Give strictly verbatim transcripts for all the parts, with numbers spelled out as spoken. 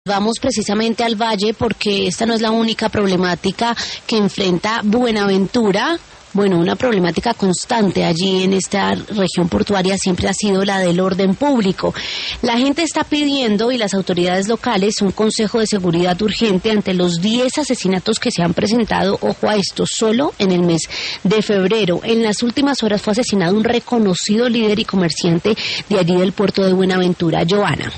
Vamos precisamente al Valle porque esta no es la única problemática que enfrenta Buenaventura. Bueno, una problemática constante allí en esta región portuaria siempre ha sido la del orden público. La gente está pidiendo, y las autoridades locales, un consejo de seguridad urgente ante los diez asesinatos que se han presentado, ojo a esto, solo en el mes de febrero. En las últimas horas fue asesinado un reconocido líder y comerciante de allí del puerto de Buenaventura. Joana.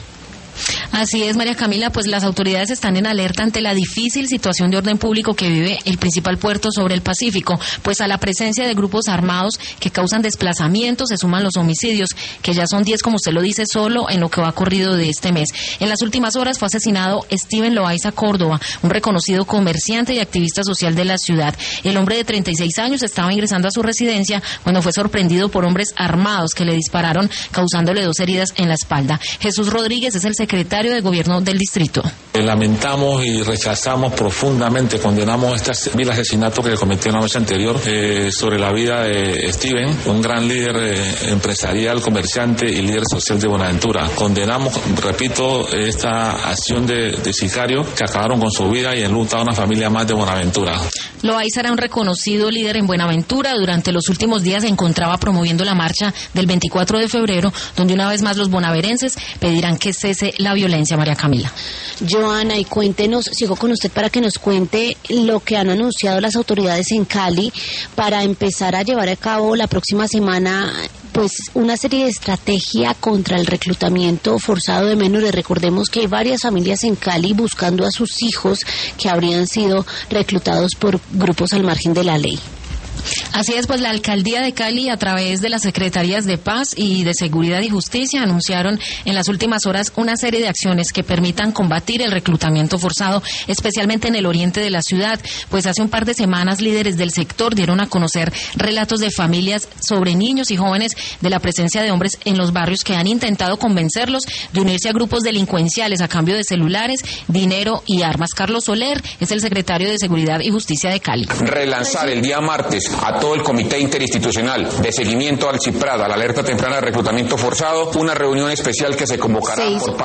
Así es, María Camila, pues las autoridades están en alerta ante la difícil situación de orden público que vive el principal puerto sobre el Pacífico, pues a la presencia de grupos armados que causan desplazamientos se suman los homicidios, que ya son diez, como usted lo dice, solo en lo que va corrido de este mes. En las últimas horas fue asesinado Steven Loaiza Córdoba, un reconocido comerciante y activista social de la ciudad. El hombre de treinta y seis años estaba ingresando a su residencia cuando fue sorprendido por hombres armados que le dispararon, causándole dos heridas en la espalda. Jesús Rodríguez es el secretario de Gobierno del distrito. Lamentamos y rechazamos profundamente, condenamos este vil asesinato que cometió la noche anterior eh, sobre la vida de Steven, un gran líder eh, empresarial, comerciante y líder social de Buenaventura. Condenamos, repito, esta acción de, de sicarios que acabaron con su vida y enlutaron a una familia más de Buenaventura. Loaiza era un reconocido líder en Buenaventura. Durante los últimos días se encontraba promoviendo la marcha del veinticuatro de febrero, donde una vez más los bonaverenses pedirán que cese la violencia, María Camila. Joana, y cuéntenos, sigo con usted para que nos cuente lo que han anunciado las autoridades en Cali para empezar a llevar a cabo la próxima semana pues una serie de estrategia contra el reclutamiento forzado de menores. Recordemos que hay varias familias en Cali buscando a sus hijos que habrían sido reclutados por grupos al margen de la ley. Así es, pues la Alcaldía de Cali, a través de las Secretarías de Paz y de Seguridad y Justicia, anunciaron en las últimas horas una serie de acciones que permitan combatir el reclutamiento forzado, especialmente en el oriente de la ciudad. Pues hace un par de semanas líderes del sector dieron a conocer relatos de familias sobre niños y jóvenes de la presencia de hombres en los barrios que han intentado convencerlos de unirse a grupos delincuenciales a cambio de celulares, dinero y armas. Carlos Soler es el secretario de Seguridad y Justicia de Cali. Relanzar el día martes a todo el Comité Interinstitucional de Seguimiento al CIPRAD, a la alerta temprana de reclutamiento forzado, una reunión especial que se convocará por